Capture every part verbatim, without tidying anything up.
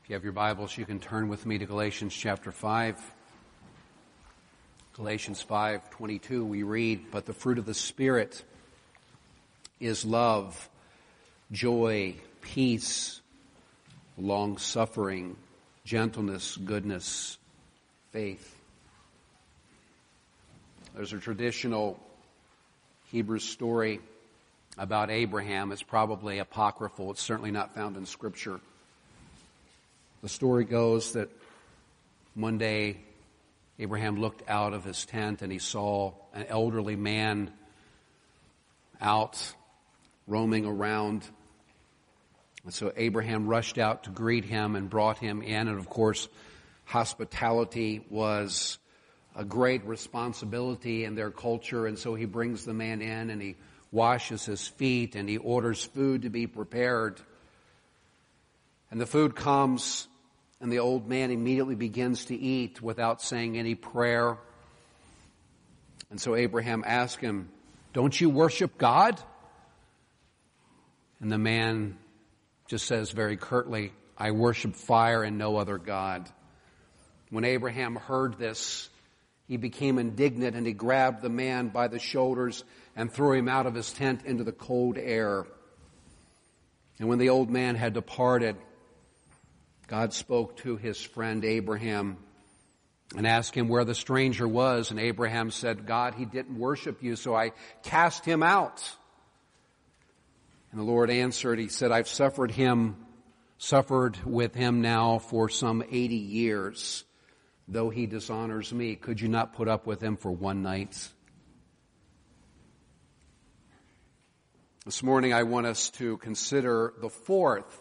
If you have your Bibles, you can turn with me to Galatians chapter five. Galatians five twenty-two, we read, "But the fruit of the Spirit is love, joy, peace, long-suffering, gentleness, goodness, faith." There's a traditional Hebrew story about Abraham. It's probably apocryphal. It's certainly not found in Scripture. The story goes that one day Abraham looked out of his tent and he saw an elderly man out roaming around. And so Abraham rushed out to greet him and brought him in. And of course, hospitality was a great responsibility in their culture. And so he brings the man in and he washes his feet and he orders food to be prepared. And the food comes, and the old man immediately begins to eat without saying any prayer. And so Abraham asked him, "Don't you worship God?" And the man just says very curtly, "I worship fire and no other God." When Abraham heard this, he became indignant and he grabbed the man by the shoulders and threw him out of his tent into the cold air. And when the old man had departed, God spoke to his friend Abraham and asked him where the stranger was. And Abraham said, "God, he didn't worship you, so I cast him out." And the Lord answered, he said, "I've suffered him, suffered with him now for some eighty years. Though he dishonors me, could you not put up with him for one night?" This morning I want us to consider the fourth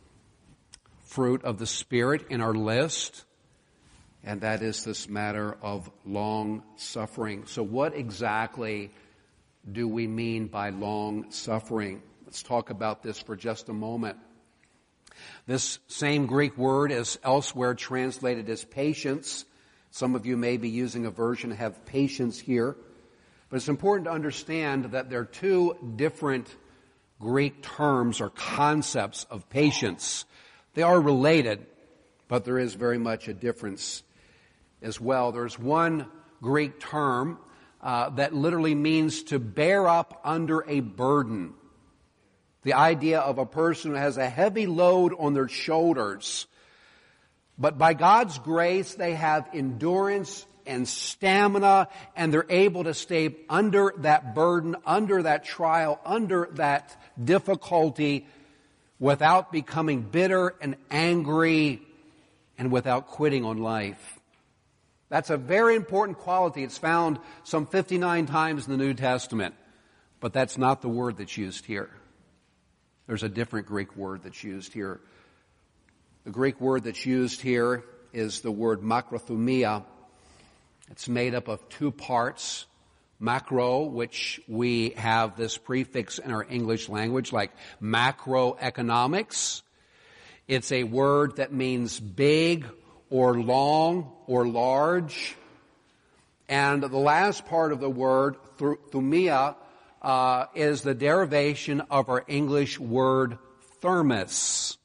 fruit of the Spirit in our list, and that is this matter of long suffering. So what exactly do we mean by long suffering? Let's talk about this for just a moment. This same Greek word is elsewhere translated as patience. Some of you may be using a version that have patience here. But it's important to understand that there are two different Greek terms or concepts of patience. They are related, but there is very much a difference as well. There's one Greek term uh, that literally means to bear up under a burden. The idea of a person who has a heavy load on their shoulders, but by God's grace they have endurance and stamina, and they're able to stay under that burden, under that trial, under that difficulty, without becoming bitter and angry and without quitting on life. That's a very important quality. It's found some fifty-nine times in the New Testament, but that's not the word that's used here. There's a different Greek word that's used here. The Greek word that's used here is the word makrothumia. It's made up of two parts. Macro, which we have this prefix in our English language like macroeconomics. It's a word that means big or long or large. And the last part of the word, thumia, uh, is the derivation of our English word thermos.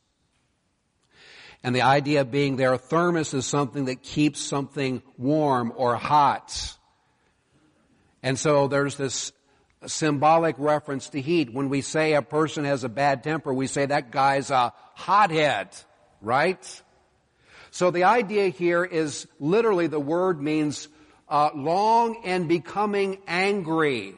And the idea being there, thermos is something that keeps something warm or hot. And so there's this symbolic reference to heat. When we say a person has a bad temper, we say that guy's a hothead, right? So the idea here is literally the word means uh, long and becoming angry.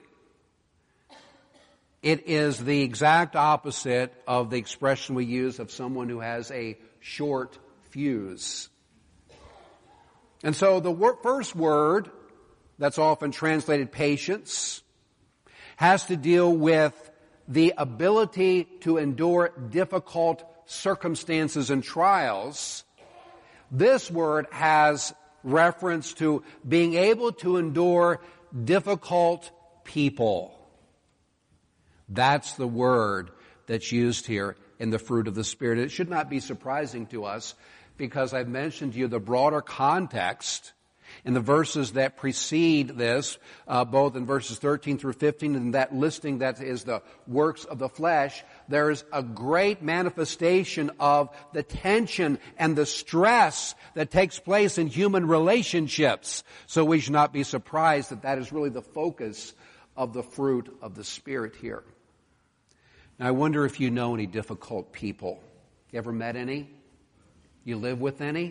It is the exact opposite of the expression we use of someone who has a short fuse. And so the wor- first word, that's often translated patience, has to deal with the ability to endure difficult circumstances and trials. This word has reference to being able to endure difficult people. That's the word that's used here in the fruit of the Spirit. It should not be surprising to us because I've mentioned to you the broader context in the verses that precede this, uh, both in verses thirteen through fifteen, and that listing that is the works of the flesh. there's a great manifestation of the tension and the stress that takes place in human relationships. So we should not be surprised that that is really the focus of the fruit of the Spirit here. Now, I wonder if you know any difficult people. You ever met any? You live with any?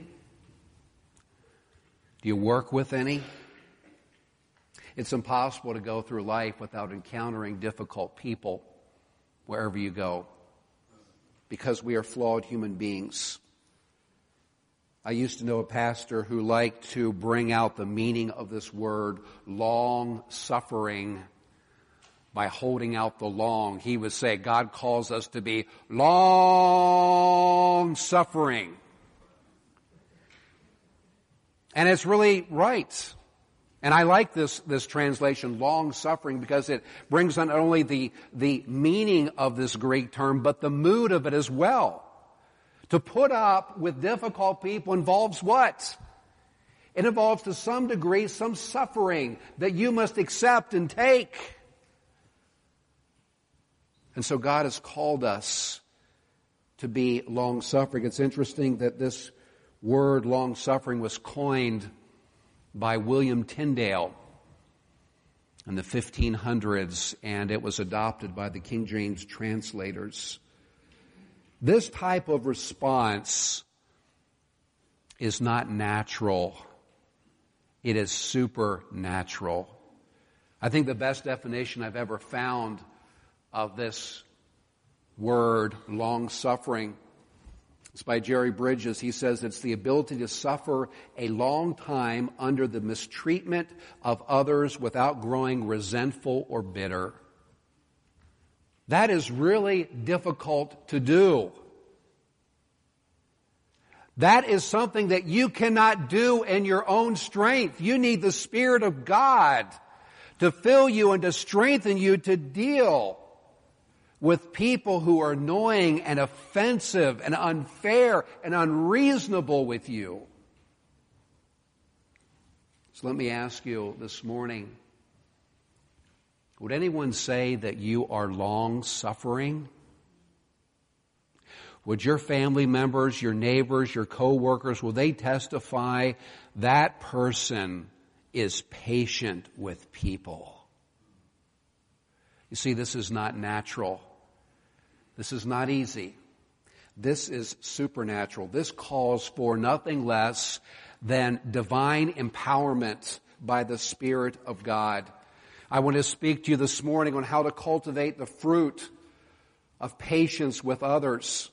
Do you work with any? It's impossible to go through life without encountering difficult people wherever you go, because we are flawed human beings. I used to know a pastor who liked to bring out the meaning of this word, long suffering, by holding out the long. He would say, God calls us to be long suffering. And it's really right. And I like this, this translation, long suffering, because it brings not only the, the meaning of this Greek term, but the mood of it as well. To put up with difficult people involves what? It involves to some degree some suffering that you must accept and take. And so God has called us to be long suffering. It's interesting that this word long suffering was coined by William Tyndale in the fifteen hundreds, and it was adopted by the King James translators. This type of response is not natural. It is supernatural. I think the best definition I've ever found of this word, long suffering, it's by Jerry Bridges. He says it's the ability to suffer a long time under the mistreatment of others without growing resentful or bitter. That is really difficult to do. That is something that you cannot do in your own strength. You need the Spirit of God to fill you and to strengthen you to deal with people who are annoying and offensive and unfair and unreasonable with you. So let me ask you this morning, would anyone say that you are long-suffering? Would your family members, your neighbors, your co-workers, will they testify that person is patient with people? You see, this is not natural. This is not easy. This is supernatural. This calls for nothing less than divine empowerment by the Spirit of God. I want to speak to you this morning on how to cultivate the fruit of patience with others.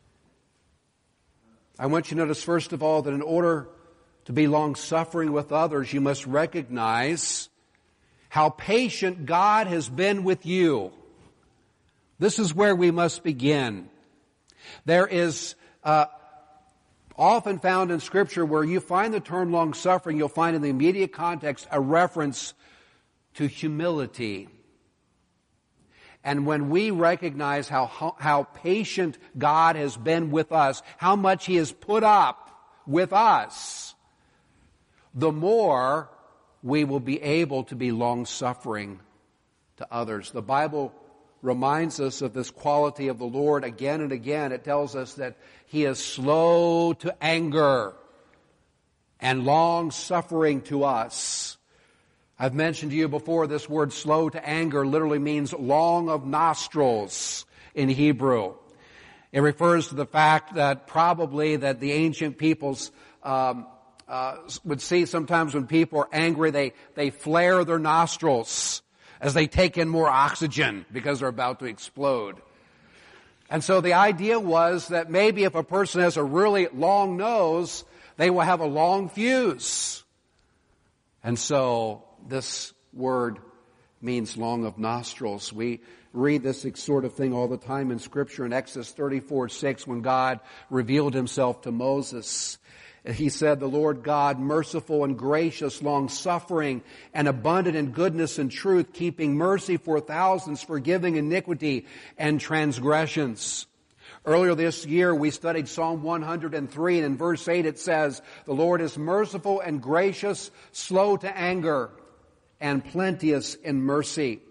I want you to notice, first of all, that in order to be long-suffering with others, you must recognize how patient God has been with you. This is where we must begin. There is uh, often found in Scripture where you find the term long-suffering, you'll find in the immediate context a reference to humility. And when we recognize how, how patient God has been with us, how much He has put up with us, the more we will be able to be long-suffering to others. The Bible reminds us of this quality of the Lord again and again. It tells us that He is slow to anger and long-suffering to us. I've mentioned to you before, this word slow to anger literally means long of nostrils in Hebrew. It refers to the fact that probably that the ancient peoples um, uh, would see sometimes when people are angry, they, they flare their nostrils as they take in more oxygen because they're about to explode. And so the idea was that maybe if a person has a really long nose, they will have a long fuse. And so this word means long of nostrils. We read this sort of thing all the time in Scripture in Exodus thirty-four six when God revealed Himself to Moses. He said, the Lord God, merciful and gracious, long-suffering, and abundant in goodness and truth, keeping mercy for thousands, forgiving iniquity and transgressions. Earlier this year, we studied Psalm one hundred three, and in verse eight it says, the Lord is merciful and gracious, slow to anger, and plenteous in mercy.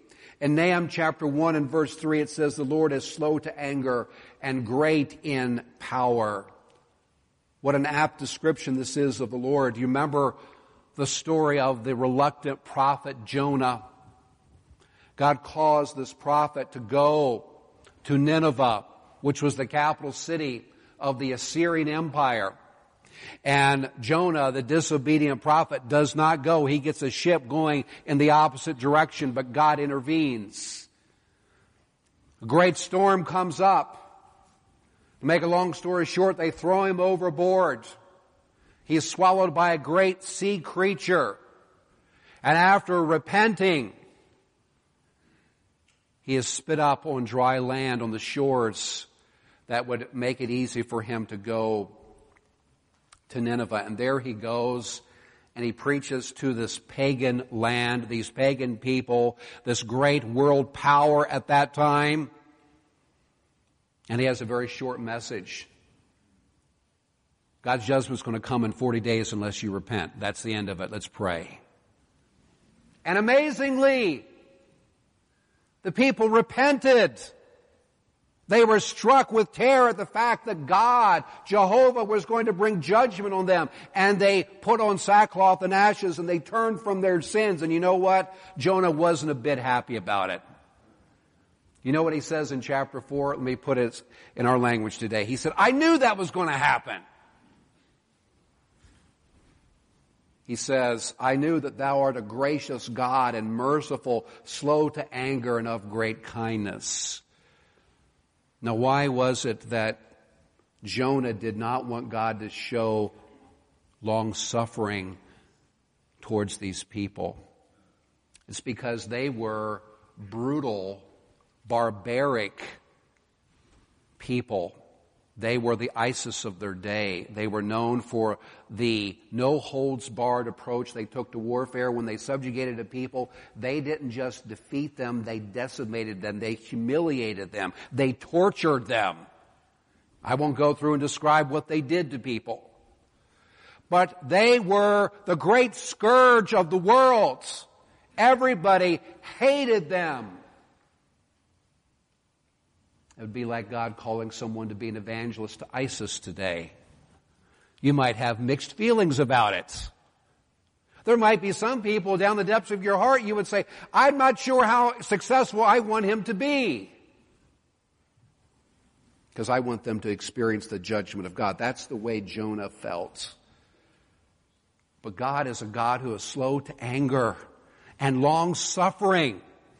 In Nahum chapter one and verse three, it says, the Lord is slow to anger and great in power. What an apt description this is of the Lord. You remember the story of the reluctant prophet Jonah. God caused this prophet to go to Nineveh, which was the capital city of the Assyrian Empire. And Jonah, the disobedient prophet, does not go. He gets a ship going in the opposite direction, but God intervenes. A great storm comes up. To make a long story short, they throw him overboard. He is swallowed by a great sea creature. And after repenting, he is spit up on dry land on the shores that would make it easy for him to go to Nineveh. And there he goes, and he preaches to this pagan land, these pagan people, this great world power at that time. And he has a very short message. God's judgment is going to come in forty days unless you repent. That's the end of it. Let's pray. And amazingly, the people repented. They were struck with terror at the fact that God, Jehovah, was going to bring judgment on them. And they put on sackcloth and ashes and they turned from their sins. And you know what? Jonah wasn't a bit happy about it. You know what he says in chapter four? Let me put it in our language today. He said, I knew that was going to happen. He says, I knew that thou art a gracious God and merciful, slow to anger and of great kindness. Now, why was it that Jonah did not want God to show long-suffering towards these people? It's because they were brutal, barbaric people. They were the ISIS of their day. They were known for the no-holds-barred approach they took to warfare. When they subjugated a people, they didn't just defeat them, they decimated them, they humiliated them, they tortured them. I won't go through and describe what they did to people. But they were the great scourge of the world. Everybody hated them. It would be like God calling someone to be an evangelist to ISIS today. You might have mixed feelings about it. There might be some people down the depths of your heart you would say, I'm not sure how successful I want him to be. Because I want them to experience the judgment of God. That's the way Jonah felt. But God is a God who is slow to anger and long-suffering.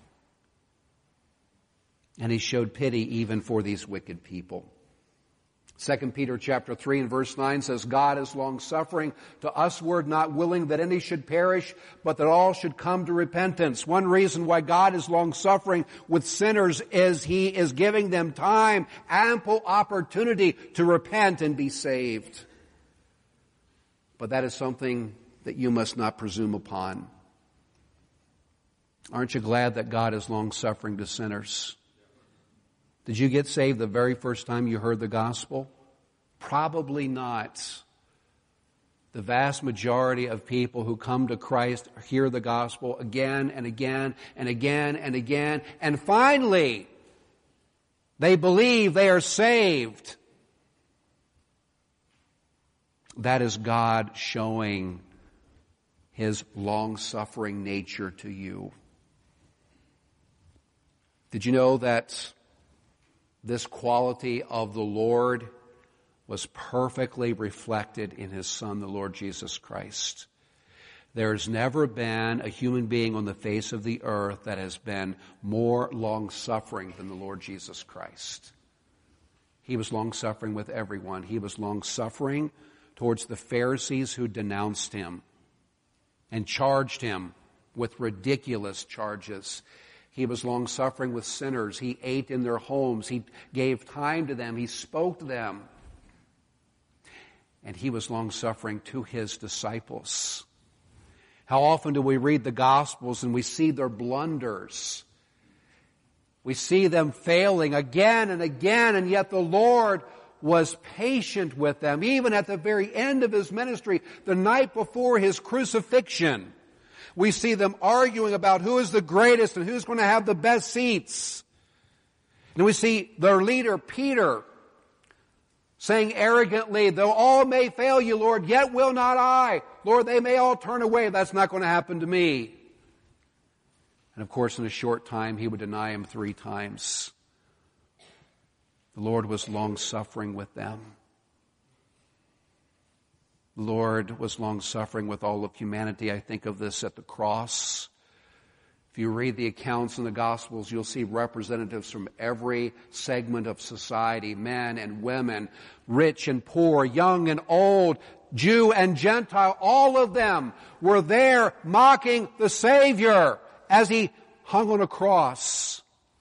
And he showed pity even for these wicked people. Second Peter chapter three and verse nine says, God is long-suffering to usward, not willing that any should perish, but that all should come to repentance. One reason why God is long-suffering with sinners is he is giving them time, ample opportunity to repent and be saved. But that is something that you must not presume upon. Aren't you glad that God is long-suffering to sinners? Did you get saved the very first time you heard the gospel? Probably not. The vast majority of people who come to Christ hear the gospel again and again and again and again. And finally, they believe they are saved. That is God showing his long-suffering nature to you. Did you know that this quality of the Lord was perfectly reflected in his Son, the Lord Jesus Christ? There's never been a human being on the face of the earth that has been more long-suffering than the Lord Jesus Christ. He was long-suffering with everyone. He was long-suffering towards the Pharisees who denounced him and charged him with ridiculous charges. He was long-suffering with sinners. He ate in their homes. He gave time to them. He spoke to them. And he was long-suffering to his disciples. How often do we read the Gospels and we see their blunders? We see them failing again and again, and yet the Lord was patient with them, even at the very end of his ministry, the night before his crucifixion. We see them arguing about who is the greatest and who's going to have the best seats. And we see their leader, Peter, saying arrogantly, though all may fail you, Lord, yet will not I. Lord, they may all turn away. That's not going to happen to me. And of course, in a short time, he would deny him three times. The Lord was long-suffering with them. The Lord was long-suffering with all of humanity. I think of this at the cross. If you read the accounts in the Gospels, you'll see representatives from every segment of society, men and women, rich and poor, young and old, Jew and Gentile. All of them were there mocking the Savior as he hung on a cross.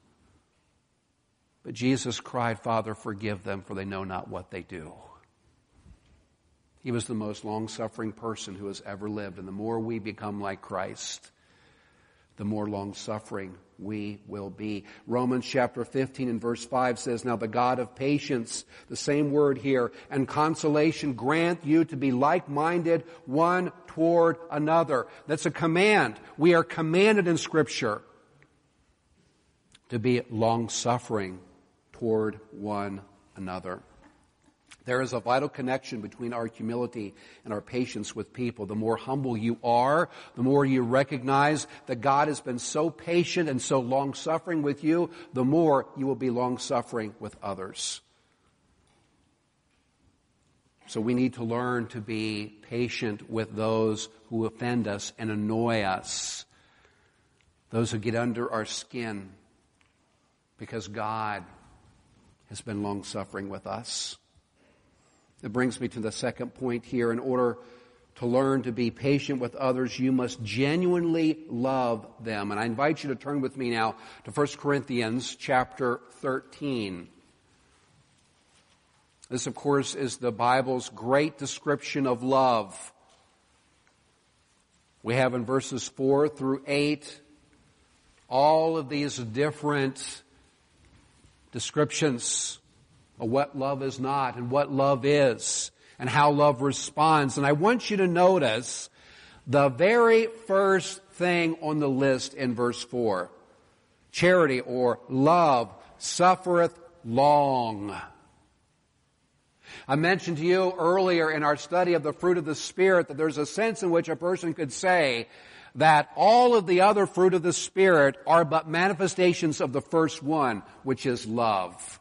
But Jesus cried, Father, forgive them, for they know not what they do. He was the most long-suffering person who has ever lived. And the more we become like Christ, the more long-suffering we will be. Romans chapter fifteen and verse five says, now the God of patience, the same word here, and consolation grant you to be like-minded one toward another. That's a command. We are commanded in Scripture to be long-suffering toward one another. There is a vital connection between our humility and our patience with people. The more humble you are, the more you recognize that God has been so patient and so long-suffering with you, the more you will be long-suffering with others. So we need to learn to be patient with those who offend us and annoy us, those who get under our skin, because God has been long-suffering with us. That brings me to the second point here. In order to learn to be patient with others, you must genuinely love them. And I invite you to turn with me now to First Corinthians chapter thirteen. This, of course, is the Bible's great description of love. We have in verses four through eight all of these different descriptions of what love is not and what love is and how love responds. And I want you to notice the very first thing on the list in verse four. Charity, or love, suffereth long. I mentioned to you earlier in our study of the fruit of the Spirit that there's a sense in which a person could say that all of the other fruit of the Spirit are but manifestations of the first one, which is love.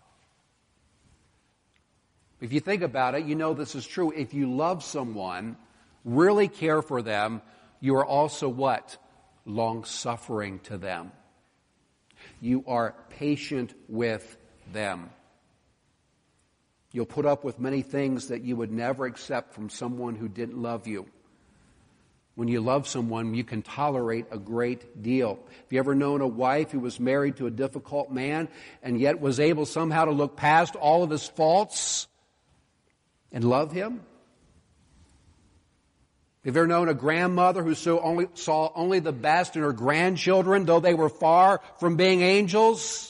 If you think about it, you know this is true. If you love someone, really care for them, you are also what? Long-suffering to them. You are patient with them. You'll put up with many things that you would never accept from someone who didn't love you. When you love someone, you can tolerate a great deal. Have you ever known a wife who was married to a difficult man and yet was able somehow to look past all of his faults and love him? Have you ever known a grandmother who saw only, saw only the best in her grandchildren, though they were far from being angels?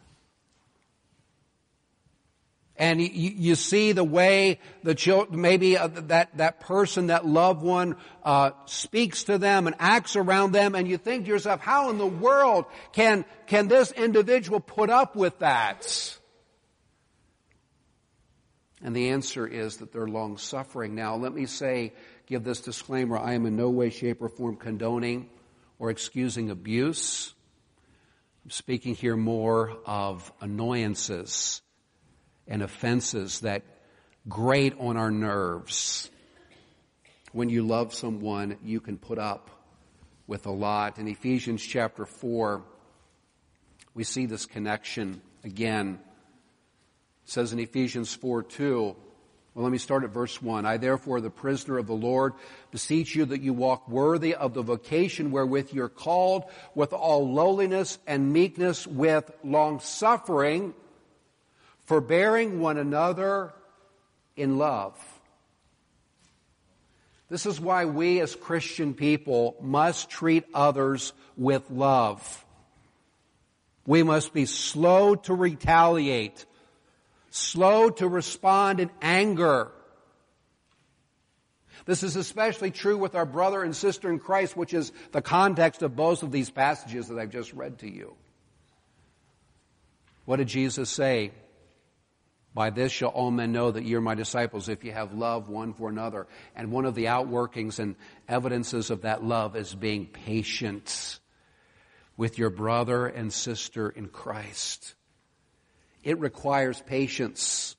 And you, you see the way the children, maybe uh, that, that person, that loved one, uh, speaks to them and acts around them, and you think to yourself, how in the world can, can this individual put up with that? And the answer is that they're long-suffering. Now, let me say, give this disclaimer, I am in no way, shape, or form condoning or excusing abuse. I'm speaking here more of annoyances and offenses that grate on our nerves. When you love someone, you can put up with a lot. In Ephesians chapter four, we see this connection again. It says in Ephesians four two, well, let me start at verse one. I therefore, the prisoner of the Lord, beseech you that you walk worthy of the vocation wherewith you're called, with all lowliness and meekness, with long-suffering, forbearing one another in love. This is why we as Christian people must treat others with love. We must be slow to retaliate, slow to respond in anger. This is especially true with our brother and sister in Christ, which is the context of both of these passages that I've just read to you. What did Jesus say? By this shall all men know that you're my disciples, if you have love one for another. And one of the outworkings and evidences of that love is being patient with your brother and sister in Christ. It requires patience.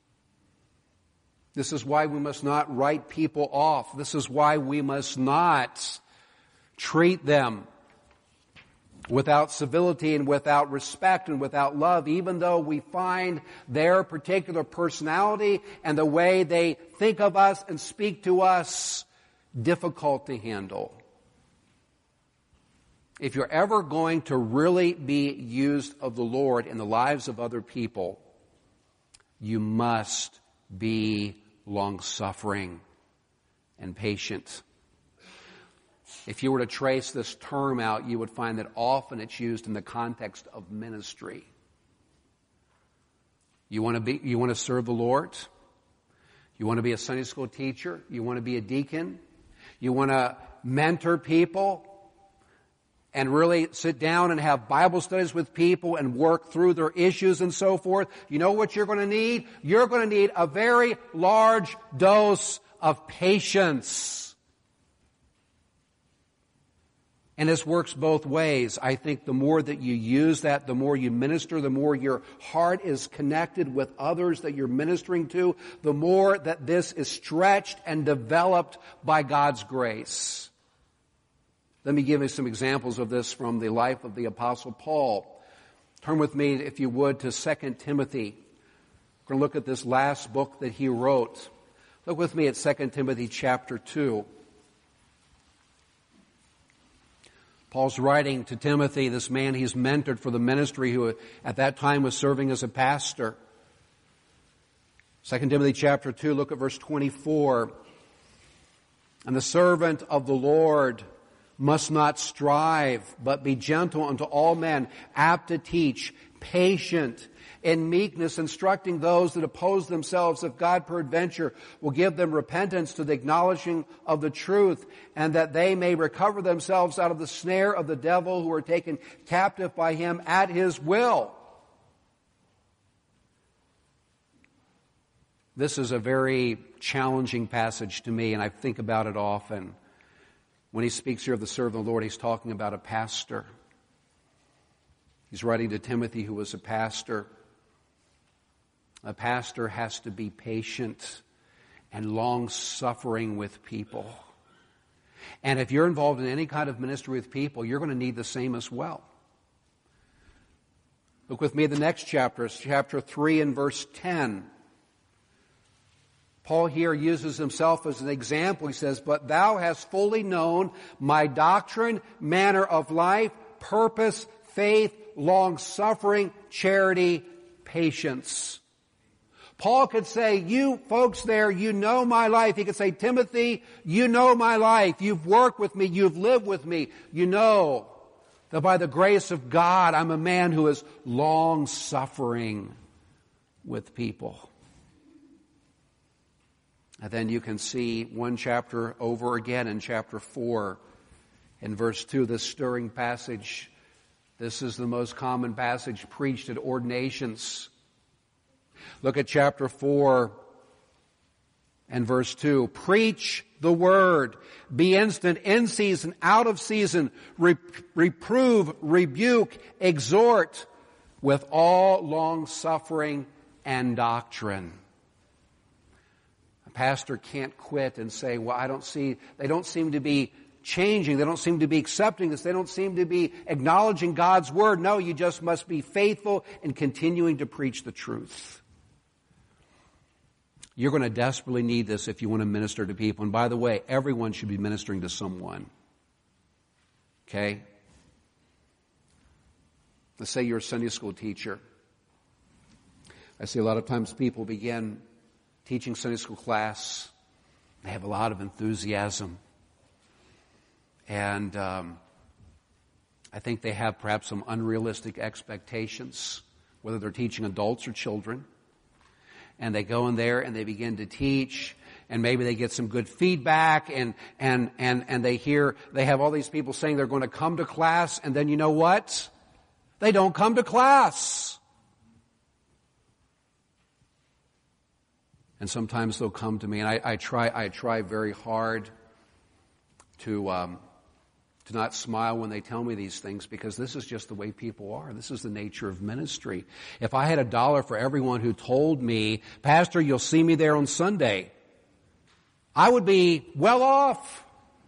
This is why we must not write people off. This is why we must not treat them without civility and without respect and without love, even though we find their particular personality and the way they think of us and speak to us difficult to handle. If you're ever going to really be used of the Lord in the lives of other people, you must be long-suffering and patient. If you were to trace this term out, you would find that often it's used in the context of ministry. You want to be, you want to serve the Lord? You want to be a Sunday school teacher? You want to be a deacon? You want to mentor people and really sit down and have Bible studies with people and work through their issues and so forth? You know what you're going to need? You're going to need a very large dose of patience. And this works both ways. I think the more that you use that, the more you minister, the more your heart is connected with others that you're ministering to, the more that this is stretched and developed by God's grace. Let me give you some examples of this from the life of the Apostle Paul. Turn with me, if you would, to Second Timothy. We're going to look at this last book that he wrote. Look with me at Second Timothy chapter two. Paul's writing to Timothy, this man he's mentored for the ministry, who at that time was serving as a pastor. Second Timothy chapter two, look at verse twenty-four. And the servant of the Lord must not strive, but be gentle unto all men, apt to teach, patient, in meekness, instructing those that oppose themselves, if God peradventure will give them repentance to the acknowledging of the truth, and that they may recover themselves out of the snare of the devil, who are taken captive by him at his will. This is a very challenging passage to me, and I think about it often. When he speaks here of the servant of the Lord, he's talking about a pastor. He's writing to Timothy, who was a pastor. A pastor has to be patient and long-suffering with people. And if you're involved in any kind of ministry with people, you're going to need the same as well. Look with me at the next chapter. It's chapter three and verse ten. Paul here uses himself as an example. He says, "But thou hast fully known my doctrine, manner of life, purpose, faith, long-suffering, charity, patience." Paul could say, you folks there, you know my life. He could say, Timothy, you know my life. You've worked with me. You've lived with me. You know that by the grace of God, I'm a man who is long-suffering with people. And then you can see one chapter over again in chapter four. In verse two, this stirring passage. This is the most common passage preached at ordinations. Look at chapter four and verse two. Preach the word. Be instant, in season, out of season. Re- reprove, rebuke, exhort with all long suffering and doctrine. A pastor can't quit and say, well, I don't see, they don't seem to be changing. They don't seem to be accepting this. They don't seem to be acknowledging God's word. No, you just must be faithful in continuing to preach the truth. You're going to desperately need this if you want to minister to people. And by the way, everyone should be ministering to someone. Okay? Let's say you're a Sunday school teacher. I see a lot of times people begin teaching Sunday school class. They have a lot of enthusiasm. And um, I think they have perhaps some unrealistic expectations, whether they're teaching adults or children. And they go in there and they begin to teach, and maybe they get some good feedback, and, and, and, and they hear, they have all these people saying they're going to come to class, and then you know what? They don't come to class. And sometimes they'll come to me, and I, I try, I try very hard to, um, to not smile when they tell me these things, because this is just the way people are. This is the nature of ministry. If I had a dollar for everyone who told me, Pastor, you'll see me there on Sunday, I would be well off.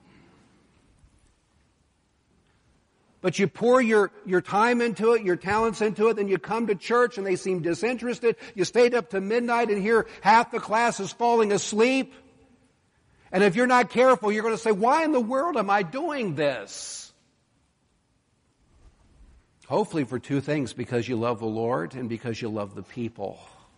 But you pour your, your time into it, your talents into it, then you come to church and they seem disinterested. You stayed up to midnight and here half the class is falling asleep. And if you're not careful, you're going to say, why in the world am I doing this? Hopefully for two things, because you love the Lord and because you love the people.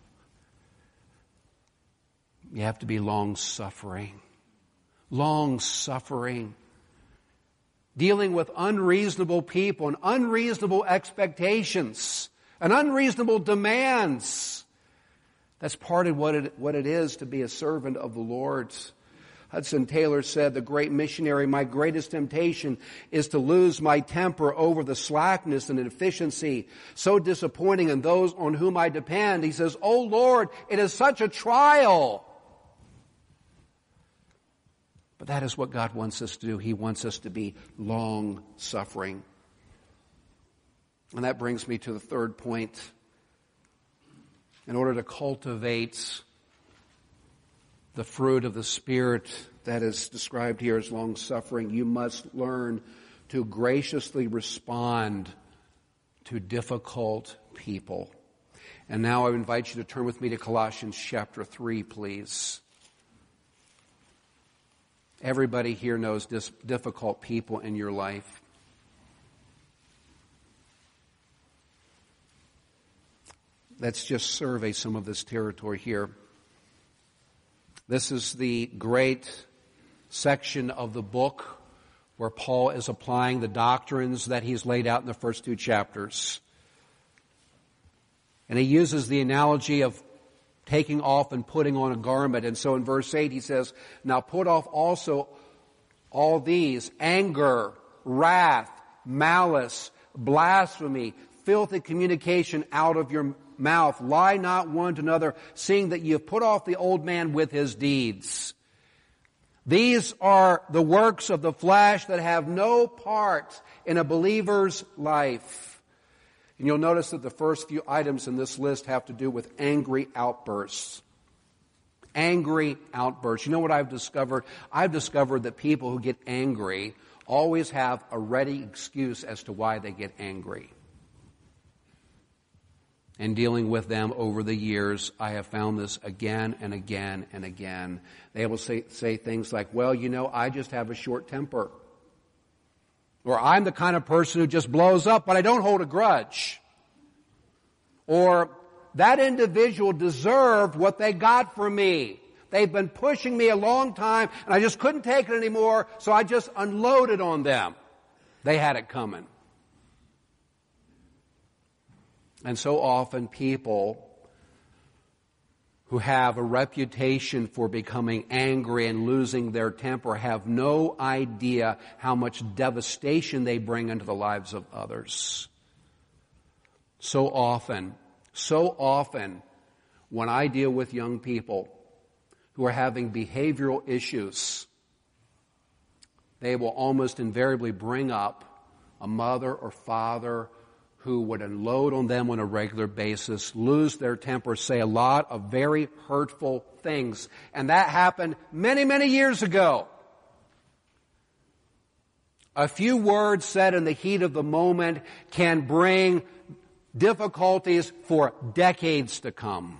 You have to be long-suffering. Long-suffering. Dealing with unreasonable people and unreasonable expectations and unreasonable demands. That's part of what it, what it is to be a servant of the Lord. Hudson Taylor said, the great missionary, my greatest temptation is to lose my temper over the slackness and inefficiency, so disappointing in those on whom I depend. He says, oh Lord, it is such a trial. But that is what God wants us to do. He wants us to be long-suffering. And that brings me to the third point. In order to cultivate the fruit of the Spirit that is described here as long-suffering, you must learn to graciously respond to difficult people. And now I invite you to turn with me to Colossians chapter three, please. Everybody here knows dis- difficult people in your life. Let's just survey some of this territory here. This is the great section of the book where Paul is applying the doctrines that he's laid out in the first two chapters. And he uses the analogy of taking off and putting on a garment. And so in verse eight he says, now put off also all these: anger, wrath, malice, blasphemy, filthy communication out of your mouth. Lie not one to another, seeing that you have put off the old man with his deeds. These are the works of the flesh that have no part in a believer's life. And you'll notice that the first few items in this list have to do with angry outbursts. Angry outbursts. You know what I've discovered? I've discovered that people who get angry always have a ready excuse as to why they get angry. And dealing with them over the years, I have found this again and again and again. They will say, say things like, well, you know, I just have a short temper. Or I'm the kind of person who just blows up, but I don't hold a grudge. Or that individual deserved what they got from me. They've been pushing me a long time, and I just couldn't take it anymore, so I just unloaded on them. They had it coming. And so often people who have a reputation for becoming angry and losing their temper have no idea how much devastation they bring into the lives of others. So often, so often, when I deal with young people who are having behavioral issues, they will almost invariably bring up a mother or father who would unload on them on a regular basis, lose their temper, say a lot of very hurtful things. And that happened many, many years ago. A few words said in the heat of the moment can bring difficulties for decades to come.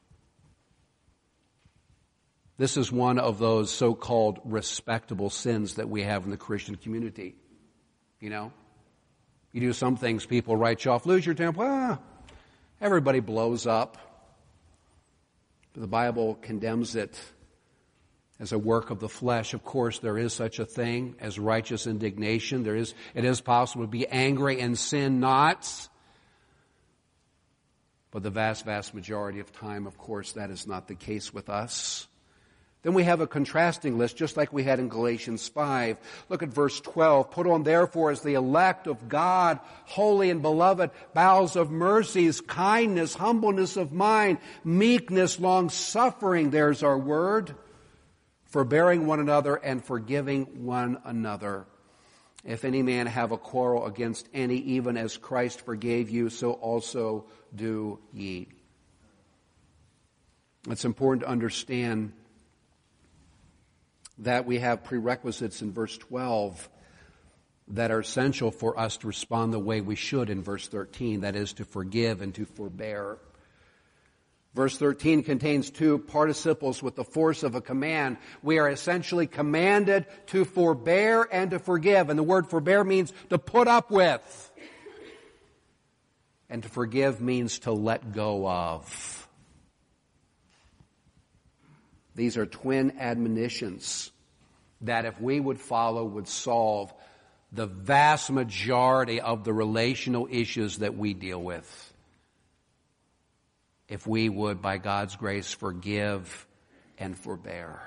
This is one of those so-called respectable sins that we have in the Christian community. You know? You do some things, people write you off, lose your temper. Ah, everybody blows up. But the Bible condemns it as a work of the flesh. Of course, there is such a thing as righteous indignation. There is, it is possible to be angry and sin not. But the vast, vast majority of time, of course, that is not the case with us. Then we have a contrasting list, just like we had in Galatians five. Look at verse twelve. Put on therefore as the elect of God, holy and beloved, bowels of mercies, kindness, humbleness of mind, meekness, long-suffering, there's our word, forbearing one another and forgiving one another. If any man have a quarrel against any, even as Christ forgave you, so also do ye. It's important to understand that we have prerequisites in verse twelve that are essential for us to respond the way we should in verse thirteen, that is, to forgive and to forbear. Verse thirteen contains two participles with the force of a command. We are essentially commanded to forbear and to forgive. And the word forbear means to put up with. And to forgive means to let go of. These are twin admonitions that if we would follow would solve the vast majority of the relational issues that we deal with. If we would, by God's grace, forgive and forbear.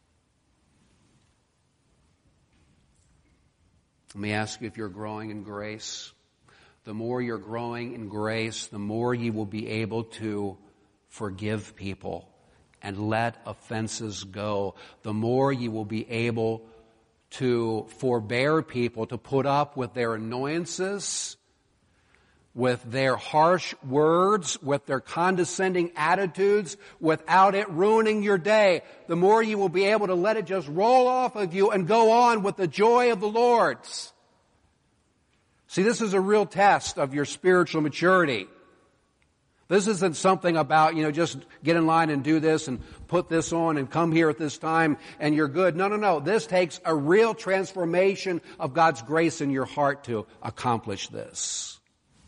Let me ask you if you're growing in grace. The more you're growing in grace, the more you will be able to forgive people and let offenses go. The more you will be able to forbear people, to put up with their annoyances, with their harsh words, with their condescending attitudes, without it ruining your day. The more you will be able to let it just roll off of you and go on with the joy of the Lord. See, this is a real test of your spiritual maturity. This isn't something about, you know, just get in line and do this and put this on and come here at this time and you're good. No, no, no. This takes a real transformation of God's grace in your heart to accomplish this.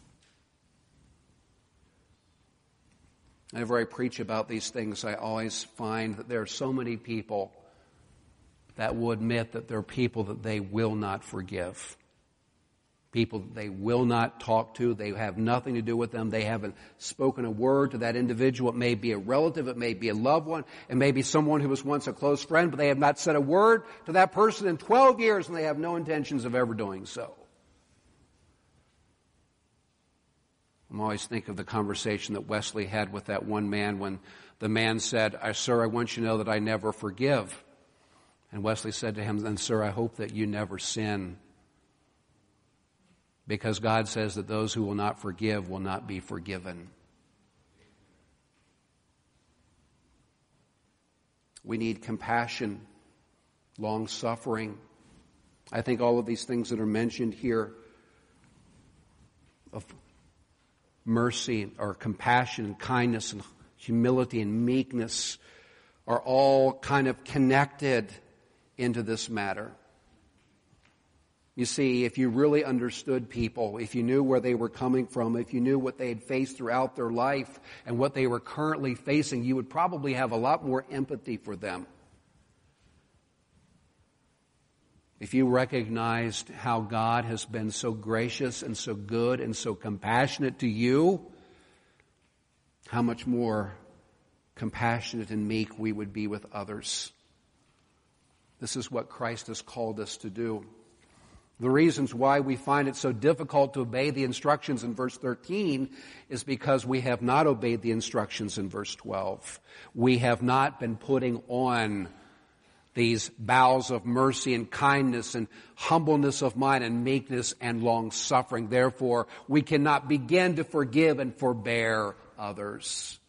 Whenever I preach about these things, I always find that there are so many people that will admit that there are people that they will not forgive. People that they will not talk to. They have nothing to do with them. They haven't spoken a word to that individual. It may be a relative. It may be a loved one. It may be someone who was once a close friend, but they have not said a word to that person in twelve years, and they have no intentions of ever doing so. I always think of the conversation that Wesley had with that one man when the man said, "Sir, I want you to know that I never forgive." And Wesley said to him, "Then, sir, I hope that you never sin. Because God says that those who will not forgive will not be forgiven." We need compassion, long-suffering. I think all of these things that are mentioned here of mercy or compassion and kindness and humility and meekness are all kind of connected into this matter. You see, if you really understood people, if you knew where they were coming from, if you knew what they had faced throughout their life and what they were currently facing, you would probably have a lot more empathy for them. If you recognized how God has been so gracious and so good and so compassionate to you, how much more compassionate and meek we would be with others. This is what Christ has called us to do. The reasons why we find it so difficult to obey the instructions in verse thirteen is because we have not obeyed the instructions in verse twelve. We have not been putting on these bowels of mercy and kindness and humbleness of mind and meekness and long-suffering. Therefore, we cannot begin to forgive and forbear others.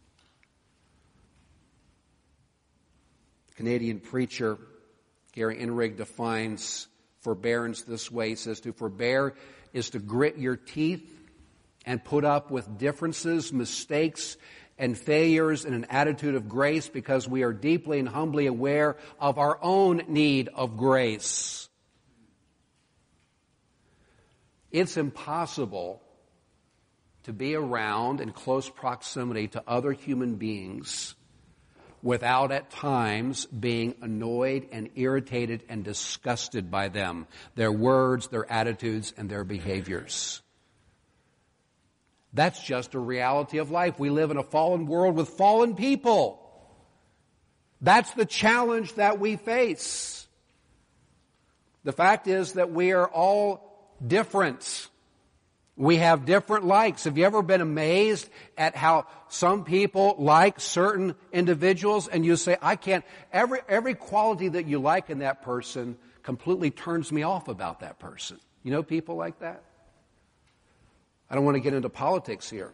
Canadian preacher Gary Inrig defines forbearance this way. He says, to forbear is to grit your teeth and put up with differences, mistakes, and failures in an attitude of grace because we are deeply and humbly aware of our own need of grace. It's impossible to be around in close proximity to other human beings without at times being annoyed and irritated and disgusted by them, their words, their attitudes, and their behaviors. That's just a reality of life. We live in a fallen world with fallen people. That's the challenge that we face. The fact is that we are all different. We have different likes. Have you ever been amazed at how some people like certain individuals and you say, I can't, every, every quality that you like in that person completely turns me off about that person. You know people like that? I don't want to get into politics here.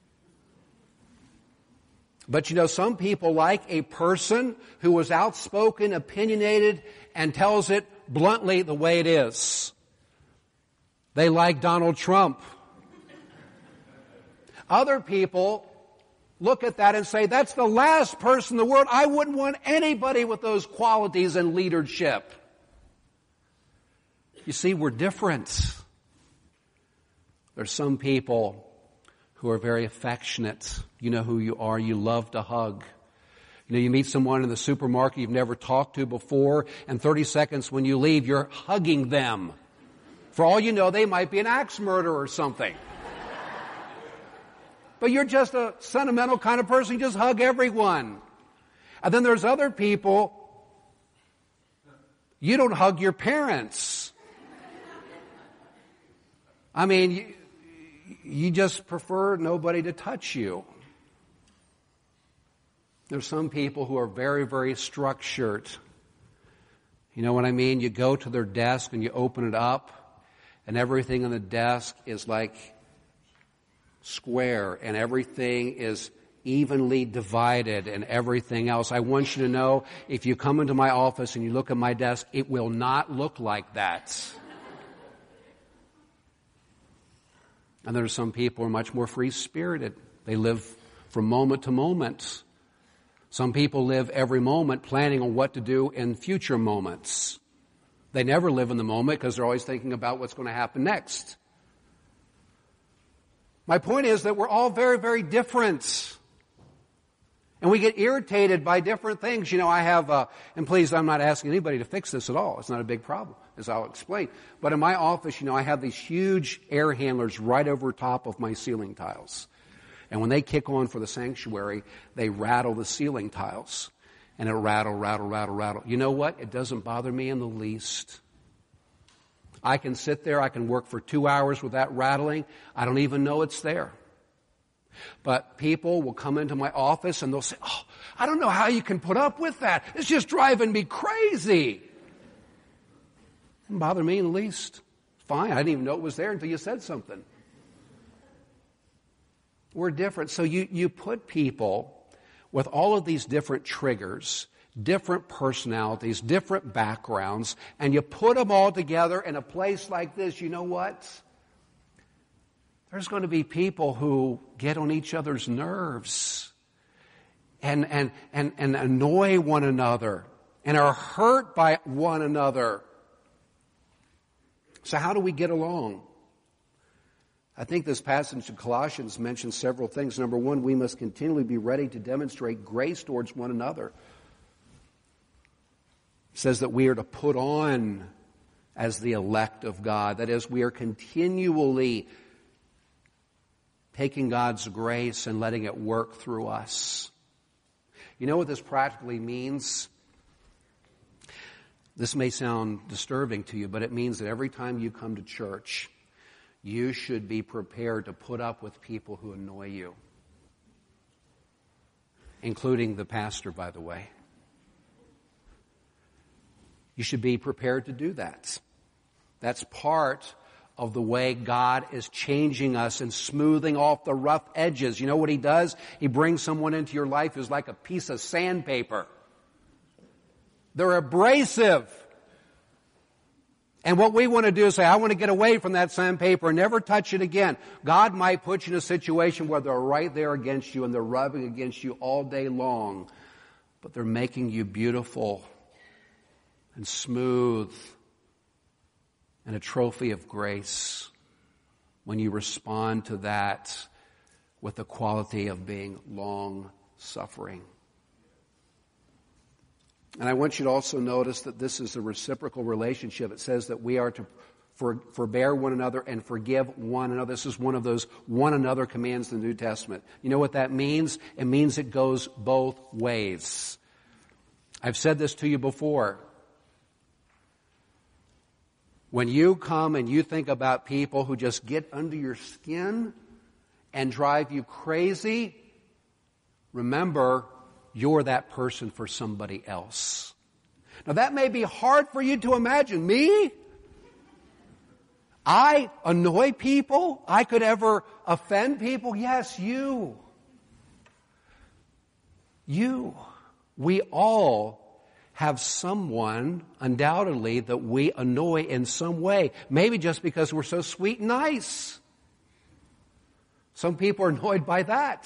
But you know, some people like a person who is outspoken, opinionated, and tells it bluntly the way it is. They like Donald Trump. Other people look at that and say, that's the last person in the world. I wouldn't want anybody with those qualities in leadership. You see, we're different. There's some people who are very affectionate. You know who you are. You love to hug. You know, you meet someone in the supermarket you've never talked to before, and thirty seconds when you leave, you're hugging them. For all you know, they might be an axe murderer or something. But you're just a sentimental kind of person. You just hug everyone. And then there's other people, you don't hug your parents. I mean, you, you just prefer nobody to touch you. There's some people who are very, very structured. You know what I mean? You go to their desk and you open it up, and everything on the desk is like square, and everything is evenly divided and everything else. I want you to know, if you come into my office and you look at my desk, it will not look like that. And there are some people who are much more free-spirited. They live from moment to moment. Some people live every moment planning on what to do in future moments. They never live in the moment because they're always thinking about what's going to happen next. My point is that we're all very, very different. And we get irritated by different things. You know, I have, uh, and please, I'm not asking anybody to fix this at all. It's not a big problem, as I'll explain. But in my office, you know, I have these huge air handlers right over top of my ceiling tiles. And when they kick on for the sanctuary, they rattle the ceiling tiles. And it'll rattle, rattle, rattle, rattle. You know what? It doesn't bother me in the least. I can sit there, I can work for two hours with that rattling. I don't even know it's there. But people will come into my office and they'll say, oh, I don't know how you can put up with that. It's just driving me crazy. It doesn't bother me in the least. Fine, I didn't even know it was there until you said something. We're different. So you, you put people with all of these different triggers, different personalities, different backgrounds, and you put them all together in a place like this. You know what? There's going to be people who get on each other's nerves and, and, and, and annoy one another and are hurt by one another. So how do we get along? I think this passage in Colossians mentions several things. Number one, we must continually be ready to demonstrate grace towards one another. It says that we are to put on as the elect of God. That is, we are continually taking God's grace and letting it work through us. You know what this practically means? This may sound disturbing to you, but it means that every time you come to church, you should be prepared to put up with people who annoy you, including the pastor, by the way. You should be prepared to do that. That's part of the way God is changing us and smoothing off the rough edges. You know what He does? He brings someone into your life who's like a piece of sandpaper. They're abrasive. And what we want to do is say, I want to get away from that sandpaper and never touch it again. God might put you in a situation where they're right there against you and they're rubbing against you all day long, but they're making you beautiful and smooth and a trophy of grace when you respond to that with the quality of being long-suffering. And I want you to also notice that this is a reciprocal relationship. It says that we are to for, forbear one another and forgive one another. This is one of those one another commands in the New Testament. You know what that means? It means it goes both ways. I've said this to you before. When you come and you think about people who just get under your skin and drive you crazy, remember, you're that person for somebody else. Now that may be hard for you to imagine. Me? I annoy people? I could ever offend people? Yes, you. You. We all have someone, undoubtedly, that we annoy in some way. Maybe just because we're so sweet and nice. Some people are annoyed by that.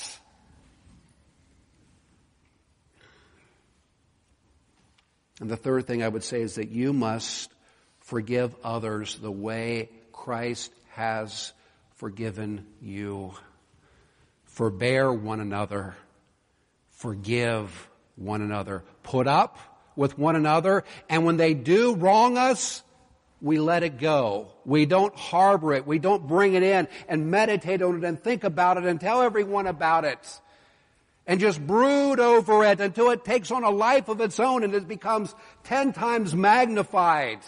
And the third thing I would say is that you must forgive others the way Christ has forgiven you. Forbear one another. Forgive one another. Put up with one another. And when they do wrong us, we let it go. We don't harbor it. We don't bring it in and meditate on it and think about it and tell everyone about it. And just brood over it until it takes on a life of its own and it becomes ten times magnified.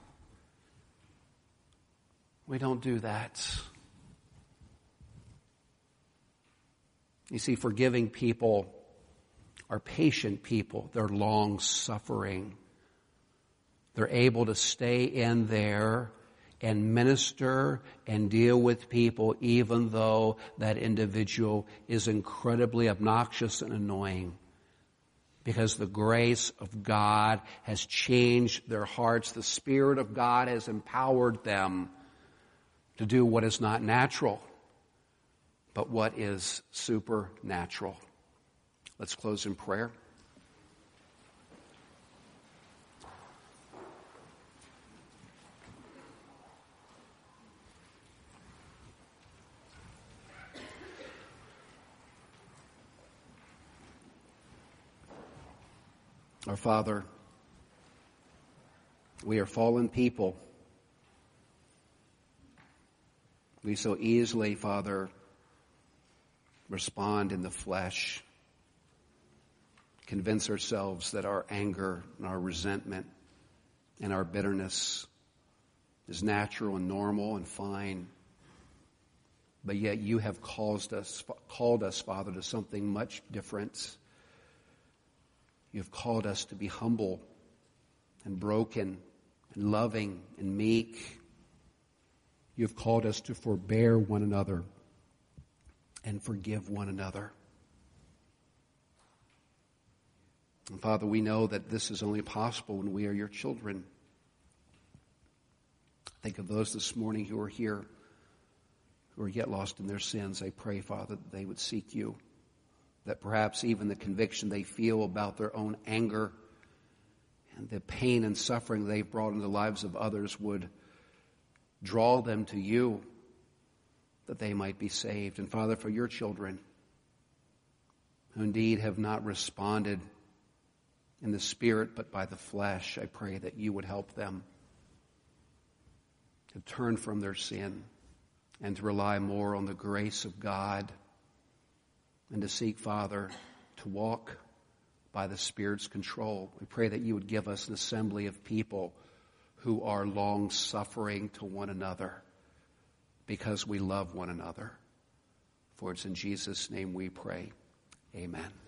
We don't do that. You see, forgiving people are patient people. They're long-suffering. They're able to stay in there and minister and deal with people even though that individual is incredibly obnoxious and annoying. Because the grace of God has changed their hearts. The Spirit of God has empowered them to do what is not natural, but what is supernatural. Let's close in prayer. Our Father, we are fallen people. We so easily, Father, respond in the flesh, convince ourselves that our anger and our resentment and our bitterness is natural and normal and fine. But yet you have caused us, called us, Father, to something much different. You have called us to be humble and broken and loving and meek. You have called us to forbear one another and forgive one another. And Father, we know that this is only possible when we are your children. Think of those this morning who are here, who are yet lost in their sins. I pray, Father, that they would seek you, that perhaps even the conviction they feel about their own anger and the pain and suffering they've brought into the lives of others would draw them to you, that they might be saved. And Father, for your children who indeed have not responded in the spirit but by the flesh, I pray that you would help them to turn from their sin and to rely more on the grace of God and to seek, Father, to walk by the Spirit's control. We pray that you would give us an assembly of people who are long-suffering to one another because we love one another. For it's in Jesus' name we pray. Amen.